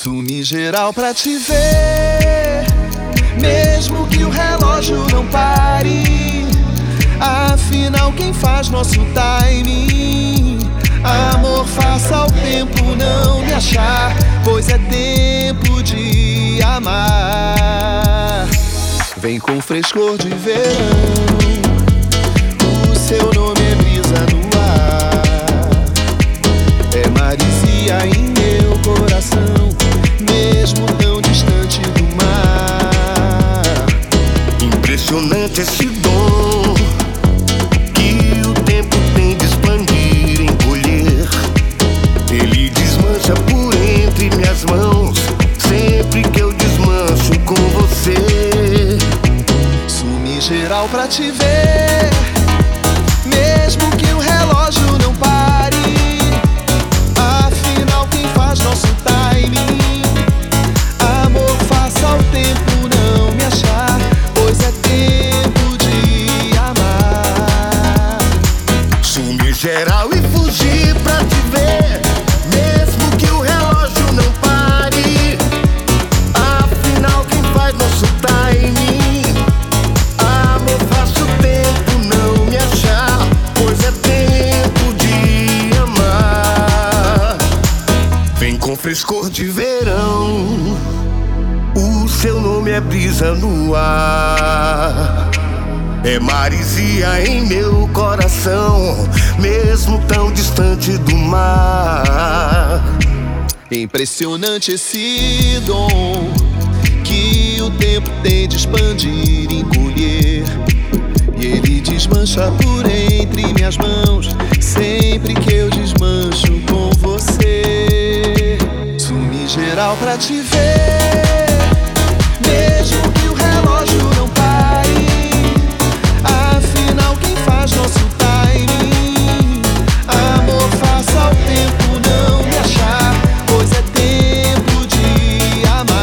Sumi geral pra te ver, mesmo que o relógio não pare. Afinal, quem faz nosso timing? Amor, faça o tempo não me achar, pois é tempo de amar. Vem com frescor de verão, o seu nome é brisa no ar, é marisia em meu coração, mesmo tão distante do mar. Impressionante esse dom que o tempo tem de expandir, encolher. Ele desmancha por entre minhas mãos, sempre que eu desmancho com você. Sumi geral pra te ver, mesmo que o relógio não pare. Afinal, quem faz nosso timing? Amor, faça o tempo não me achar, pois é tempo de amar. Sumi geral e fugir pra te ver, mesmo que o relógio não pare. Afinal, quem faz nosso timing? Amor, faça o tempo não me achar, pois é tempo de amar. Vem com frescor de verão, o seu nome é brisa no ar, é marisia em meu coração, mesmo tão distante do mar. Impressionante esse dom que o tempo tem de expandir, encolher, e ele desmancha por entre minhas mãos, sempre que eu desmancho com você. Sumi geral pra te ver, mesmo que o relógio não pare. Afinal, quem faz nosso timing? Amor, faça o tempo não me achar, pois é tempo de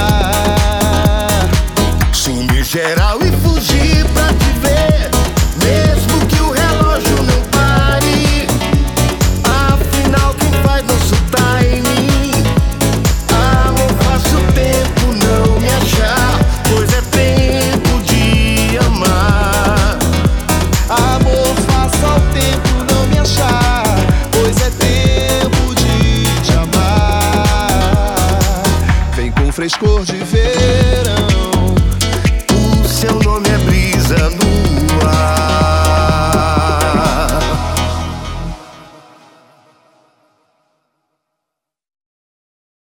amar. Sumi geral e fugir pra te ver, mesmo que o relógio não pare. Afinal, quem faz nosso timing? Amor, faça o tempo não me achar, pois é tempo de amar. Amor, faça o tempo não me achar, pois é tempo de te amar. Vem com frescor de ver.